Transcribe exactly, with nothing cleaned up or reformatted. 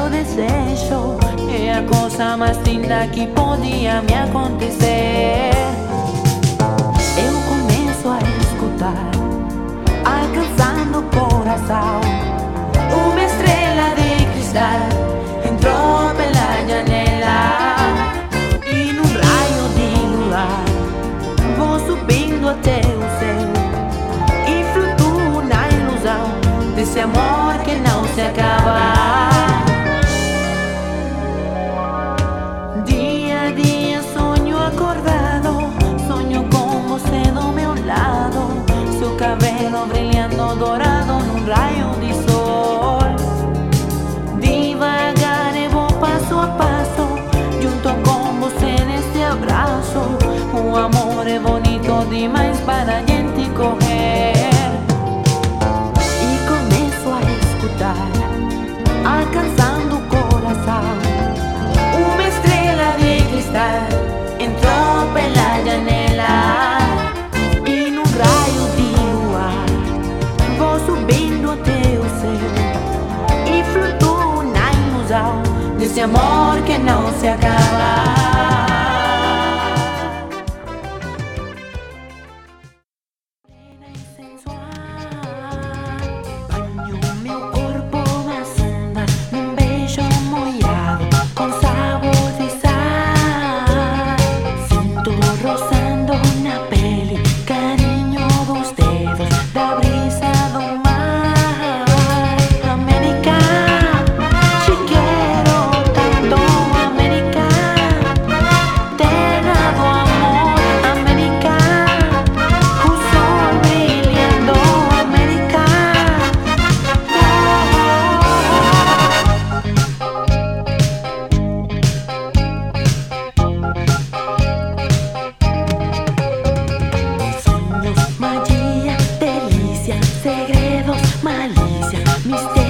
meu desejo é a coisa mais linda que podia me acontecer. Eu começo a escutar, alcançando o coração, uma estrela de cristal entrou pela janela e num raio de luar vou subindo até o céu e flutuo na ilusão desse amor que não se acaba. Dia a dia sonho acordado, sonho com você do meu lado, seu cabelo brilhando dourado num raio de sol. Devagar eu vou passo a passo, junto com você nesse abraço. O amor é bonito demais para a gente correr. E começo a escutar, alcançando o coração, uma estrela de cristal entrou pela janela e num raio de luar vou subindo até o céu e flutuo na ilusão desse amor que não se acaba. Segredos, malícia, mistério.